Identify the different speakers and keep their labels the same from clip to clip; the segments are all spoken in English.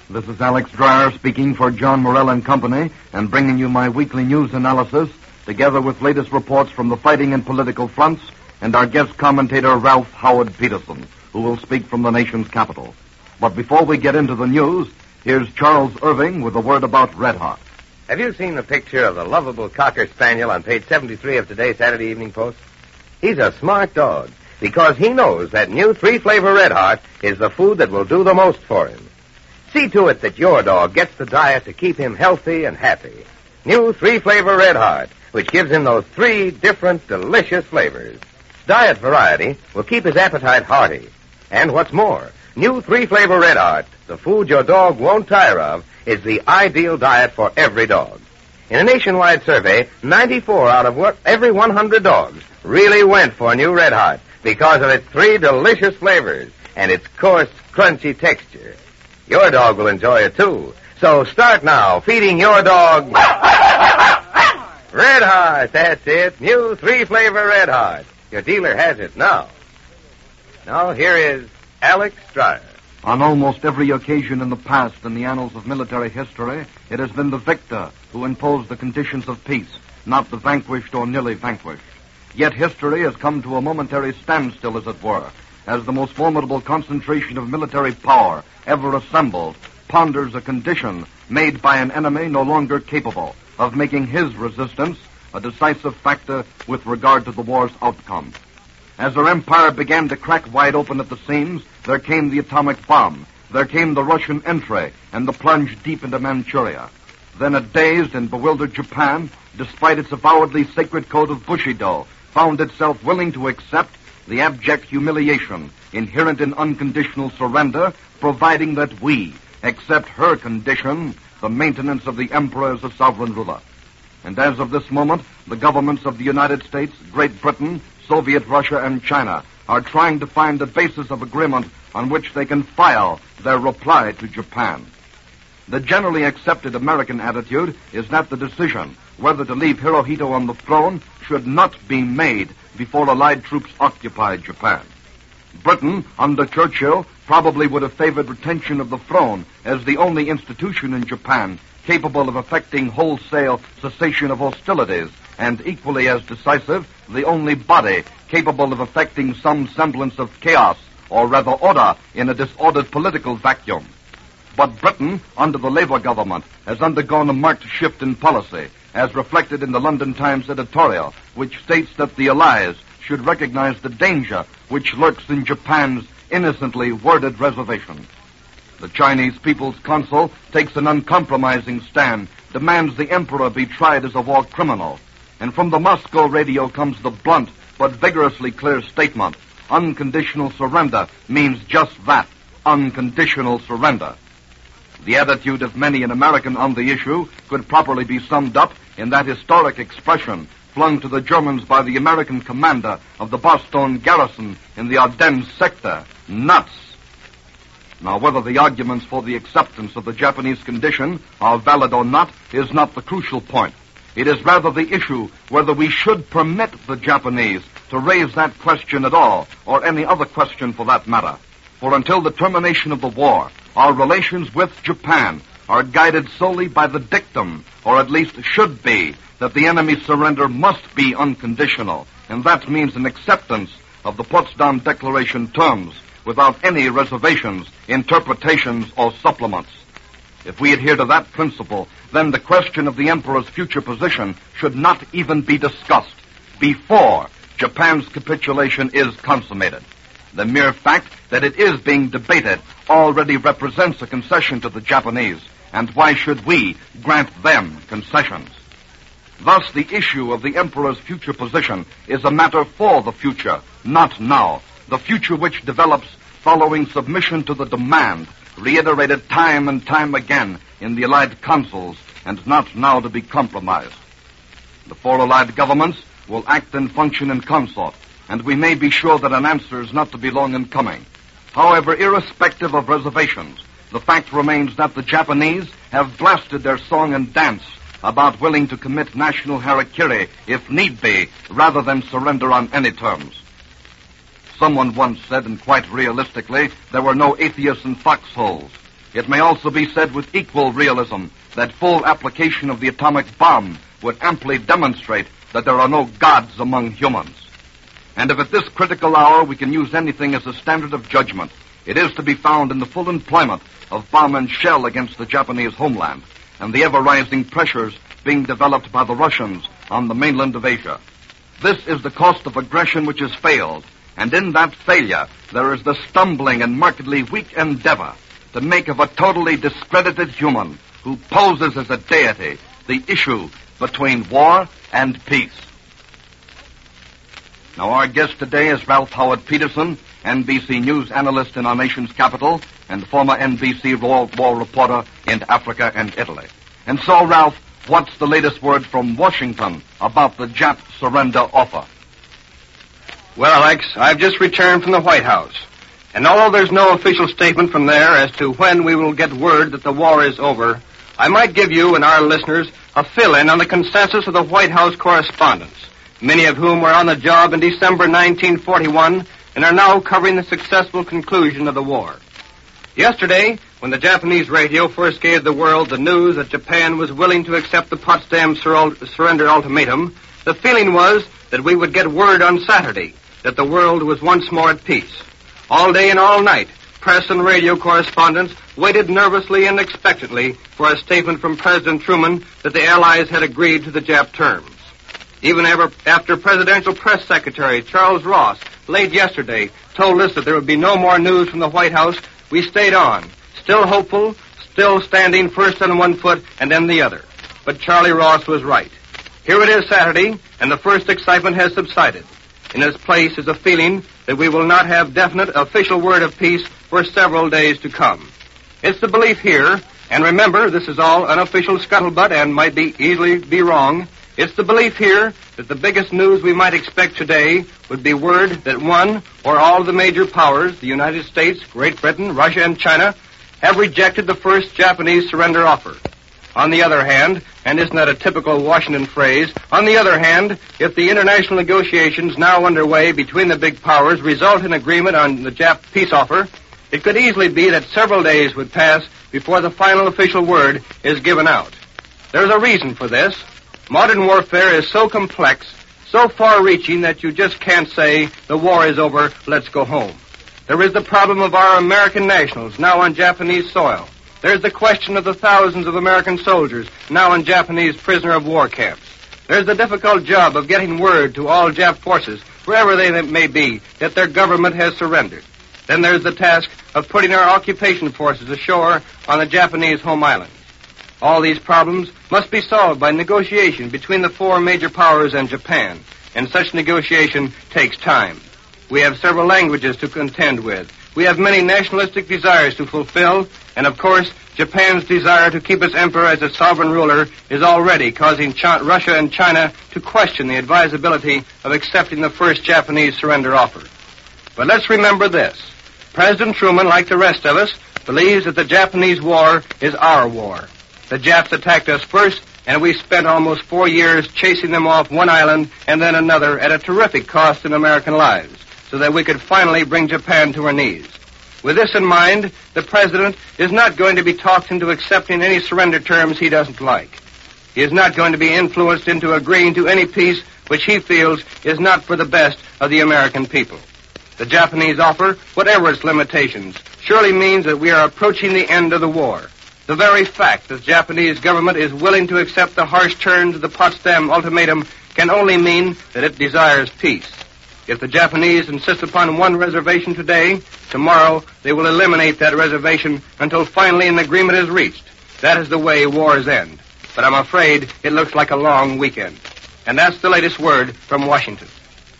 Speaker 1: This is Alex Dreyer speaking for John Morell and Company and bringing you my weekly news analysis together with latest reports from the fighting and political fronts and our guest commentator Ralph Howard Peterson, who will speak from the nation's capital. But before we get into the news, here's Charles Irving with a word about Red Heart.
Speaker 2: Have you seen the picture of the lovable Cocker Spaniel on page 73 of today's Saturday Evening Post? He's a smart dog because he knows that new 3-flavor Red Heart is the food that will do the most for him. See to it that your dog gets the diet to keep him healthy and happy. New 3-flavor Red Heart, which gives him those 3 different delicious flavors. Diet variety will keep his appetite hearty. And what's more, new 3-flavor Red Heart, the food your dog won't tire of, is the ideal diet for every dog. In a nationwide survey, 94 out of every 100 dogs really went for new Red Heart because of its 3 delicious flavors and its coarse, crunchy texture. Your dog will enjoy it, too. So start now feeding your dog Red Heart. That's it. New 3-flavor Red Heart. Your dealer has it now. Now, here is Alex Dreyer.
Speaker 1: On almost every occasion in the past in the annals of military history, it has been the victor who imposed the conditions of peace, not the vanquished or nearly vanquished. Yet history has come to a momentary standstill, as it were, as the most formidable concentration of military power ever assembled ponders a condition made by an enemy no longer capable of making his resistance a decisive factor with regard to the war's outcome. As our empire began to crack wide open at the seams, there came the atomic bomb. There came the Russian entry and the plunge deep into Manchuria. Then a dazed and bewildered Japan, despite its avowedly sacred code of Bushido, found itself willing to accept the abject humiliation inherent in unconditional surrender, providing that we accept her condition, the maintenance of the emperor as a sovereign ruler. And as of this moment, the governments of the United States, Great Britain, Soviet Russia, and China are trying to find the basis of agreement on which they can file their reply to Japan. The generally accepted American attitude is that the decision whether to leave Hirohito on the throne should not be made before Allied troops occupy Japan. Britain, under Churchill, probably would have favored retention of the throne as the only institution in Japan capable of effecting wholesale cessation of hostilities, and equally as decisive, the only body capable of effecting some semblance of chaos, or rather order, in a disordered political vacuum. But Britain, under the Labour government, has undergone a marked shift in policy, as reflected in the London Times editorial, which states that the Allies should recognize the danger which lurks in Japan's innocently worded reservation. The Chinese People's Consul takes an uncompromising stand, demands the emperor be tried as a war criminal. And from the Moscow radio comes the blunt but vigorously clear statement: unconditional surrender means just that, unconditional surrender. The attitude of many an American on the issue could properly be summed up in that historic expression flung to the Germans by the American commander of the Boston garrison in the Ardennes sector: nuts. Now, whether the arguments for the acceptance of the Japanese condition are valid or not is not the crucial point. It is rather the issue whether we should permit the Japanese to raise that question at all, or any other question for that matter. For until the termination of the war, our relations with Japan are guided solely by the dictum, or at least should be, that the enemy's surrender must be unconditional, and that means an acceptance of the Potsdam Declaration terms without any reservations, interpretations, or supplements. If we adhere to that principle, then the question of the emperor's future position should not even be discussed before Japan's capitulation is consummated. The mere fact that it is being debated already represents a concession to the Japanese, and why should we grant them concessions? Thus, the issue of the emperor's future position is a matter for the future, not now. The future which develops following submission to the demand reiterated time and time again in the Allied councils, and not now to be compromised. The 4 Allied governments will act and function in consort, and we may be sure that an answer is not to be long in coming. However, irrespective of reservations, the fact remains that the Japanese have blasted their song and dance about willing to commit national harakiri, if need be, rather than surrender on any terms. Someone once said, and quite realistically, there were no atheists in foxholes. It may also be said with equal realism that full application of the atomic bomb would amply demonstrate that there are no gods among humans. And if at this critical hour we can use anything as a standard of judgment, it is to be found in the full employment of bomb and shell against the Japanese homeland and the ever-rising pressures being developed by the Russians on the mainland of Asia. This is the cost of aggression which has failed, and in that failure there is the stumbling and markedly weak endeavor to make of a totally discredited human who poses as a deity the issue between war and peace. Now, our guest today is Ralph Howard Peterson, NBC News analyst in our nation's capital and former NBC World War reporter in Africa and Italy. And so, Ralph, what's the latest word from Washington about the Jap surrender offer?
Speaker 3: Well, Alex, I've just returned from the White House. And although there's no official statement from there as to when we will get word that the war is over, I might give you and our listeners a fill-in on the consensus of the White House correspondents, many of whom were on the job in December 1941 and are now covering the successful conclusion of the war. Yesterday, when the Japanese radio first gave the world the news that Japan was willing to accept the Potsdam surrender ultimatum, the feeling was that we would get word on Saturday that the world was once more at peace. All day and all night, press and radio correspondents waited nervously and expectantly for a statement from President Truman that the Allies had agreed to the Jap terms. Even after Presidential Press Secretary Charles Ross, late yesterday, told us that there would be no more news from the White House, we stayed on, still hopeful, still standing first on one foot and then the other. But Charlie Ross was right. Here it is Saturday, and the first excitement has subsided. In its place is a feeling that we will not have definite official word of peace for several days to come. It's the belief here, and remember, this is all unofficial scuttlebutt and might easily be wrong. It's the belief here that the biggest news we might expect today would be word that one or all of the major powers, the United States, Great Britain, Russia, and China, have rejected the first Japanese surrender offer. On the other hand, and isn't that a typical Washington phrase, on the other hand, if the international negotiations now underway between the big powers result in agreement on the Jap peace offer, it could easily be that several days would pass before the final official word is given out. There's a reason for this. Modern warfare is so complex, so far-reaching that you just can't say, the war is over, let's go home. There is the problem of our American nationals now on Japanese soil. There's the question of the thousands of American soldiers now in Japanese prisoner-of-war camps. There's the difficult job of getting word to all Jap forces, wherever they may be, that their government has surrendered. Then there's the task of putting our occupation forces ashore on the Japanese home islands. All these problems must be solved by negotiation between the four major powers and Japan, and such negotiation takes time. We have several languages to contend with. We have many nationalistic desires to fulfill, and of course, Japan's desire to keep its emperor as its sovereign ruler is already causing Russia and China to question the advisability of accepting the first Japanese surrender offer. But let's remember this. President Truman, like the rest of us, believes that the Japanese war is our war. The Japs attacked us first, and we spent almost 4 years chasing them off one island and then another at a terrific cost in American lives, so that we could finally bring Japan to her knees. With this in mind, the President is not going to be talked into accepting any surrender terms he doesn't like. He is not going to be influenced into agreeing to any peace which he feels is not for the best of the American people. The Japanese offer, whatever its limitations, surely means that we are approaching the end of the war. The very fact that the Japanese government is willing to accept the harsh terms of the Potsdam ultimatum can only mean that it desires peace. If the Japanese insist upon one reservation today, tomorrow they will eliminate that reservation until finally an agreement is reached. That is the way wars end. But I'm afraid it looks like a long weekend. And that's the latest word from Washington.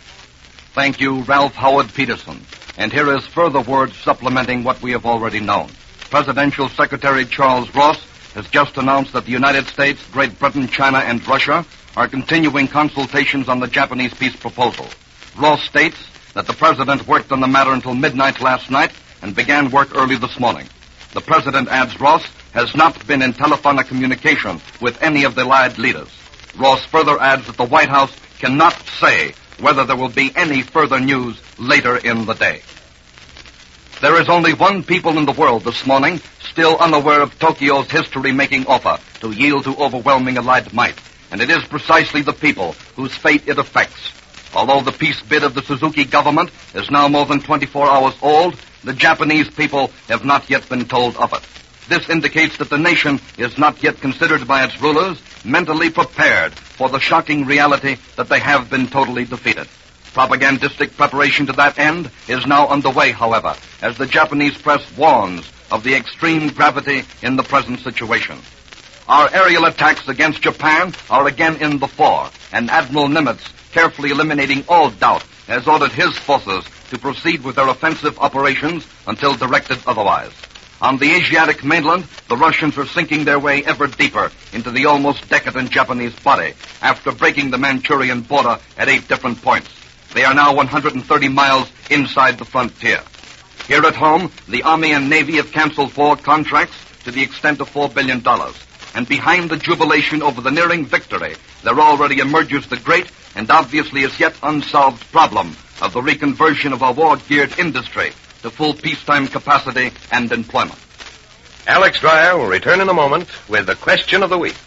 Speaker 1: Thank you, Ralph Howard Peterson. And here is further word supplementing what we have already known. Presidential Secretary Charles Ross has just announced that the United States, Great Britain, China, and Russia are continuing consultations on the Japanese peace proposal. Ross states that the President worked on the matter until midnight last night and began work early this morning. The President, adds Ross, has not been in telephonic communication with any of the Allied leaders. Ross further adds that the White House cannot say whether there will be any further news later in the day. There is only one people in the world this morning still unaware of Tokyo's history-making offer to yield to overwhelming Allied might, and it is precisely the people whose fate it affects. Although the peace bid of the Suzuki government is now more than 24 hours old, the Japanese people have not yet been told of it. This indicates that the nation is not yet considered by its rulers mentally prepared for the shocking reality that they have been totally defeated. Propagandistic preparation to that end is now underway, however, as the Japanese press warns of the extreme gravity in the present situation. Our aerial attacks against Japan are again in the fore, and Admiral Nimitz, carefully eliminating all doubt, has ordered his forces to proceed with their offensive operations until directed otherwise. On the Asiatic mainland, the Russians are sinking their way ever deeper into the almost decadent Japanese body after breaking the Manchurian border at 8 different points. They are now 130 miles inside the frontier. Here at home, the Army and Navy have canceled war contracts to the extent of $4 billion. And behind the jubilation over the nearing victory, there already emerges the great and obviously as yet unsolved problem of the reconversion of our war-geared industry to full peacetime capacity and employment.
Speaker 2: Alex Dreyer will return in a moment with the question of the week.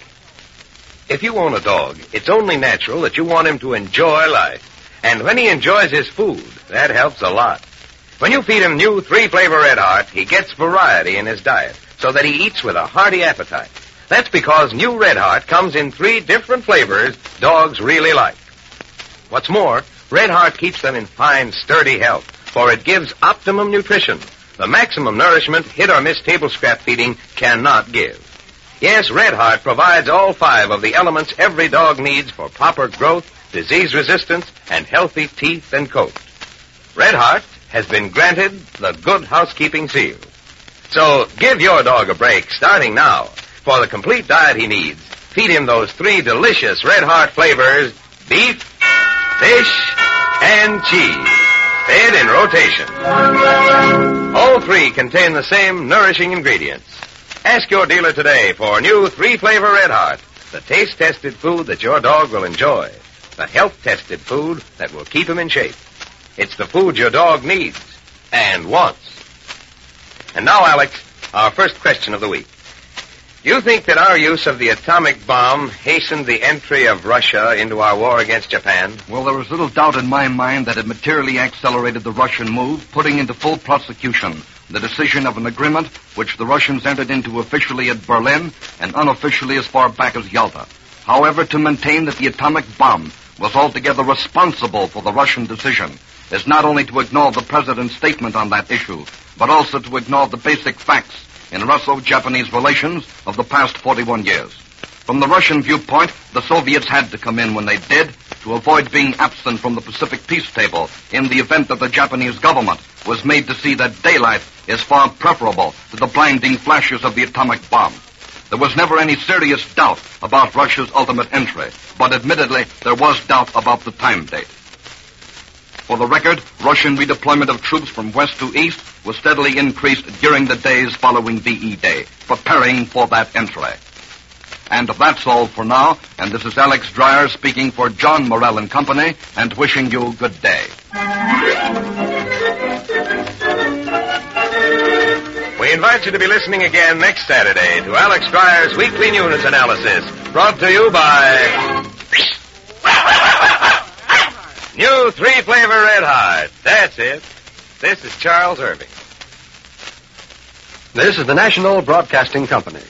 Speaker 2: If you own a dog, it's only natural that you want him to enjoy life. And when he enjoys his food, that helps a lot. When you feed him new 3-flavor Red Heart, he gets variety in his diet so that he eats with a hearty appetite. That's because new Red Heart comes in 3 different flavors dogs really like. What's more, Red Heart keeps them in fine, sturdy health, for it gives optimum nutrition, the maximum nourishment hit-or-miss table scrap feeding cannot give. Yes, Red Heart provides all 5 of the elements every dog needs for proper growth, disease resistance, and healthy teeth and coat. Red Heart has been granted the Good Housekeeping seal. So give your dog a break starting now. For the complete diet he needs, feed him those 3 delicious Red Heart flavors: beef, fish, and cheese, fed in rotation. All 3 contain the same nourishing ingredients. Ask your dealer today for new 3-flavor Red Heart, the taste-tested food that your dog will enjoy. The health-tested food that will keep him in shape. It's the food your dog needs and wants. And now, Alex, our first question of the week. Do you think that our use of the atomic bomb hastened the entry of Russia into our war against Japan?
Speaker 1: Well, there is little doubt in my mind that it materially accelerated the Russian move, putting into full prosecution the decision of an agreement which the Russians entered into officially at Berlin and unofficially as far back as Yalta. However, to maintain that the atomic bomb was altogether responsible for the Russian decision is not only to ignore the President's statement on that issue, but also to ignore the basic facts in Russo-Japanese relations of the past 41 years. From the Russian viewpoint, the Soviets had to come in when they did to avoid being absent from the Pacific peace table in the event that the Japanese government was made to see that daylight is far preferable to the blinding flashes of the atomic bomb. There was never any serious doubt about Russia's ultimate entry, but admittedly, there was doubt about the time date. For the record, Russian redeployment of troops from west to east was steadily increased during the days following VE Day, preparing for that entry. And that's all for now, and this is Alex Dreyer speaking for John Morrell and Company, and wishing you good day.
Speaker 2: We invite you to be listening again next Saturday to Alex Dreyer's Weekly News Analysis, brought to you by New 3-flavor Red Heart. That's it. This is Charles Irving.
Speaker 4: This is the National Broadcasting Company.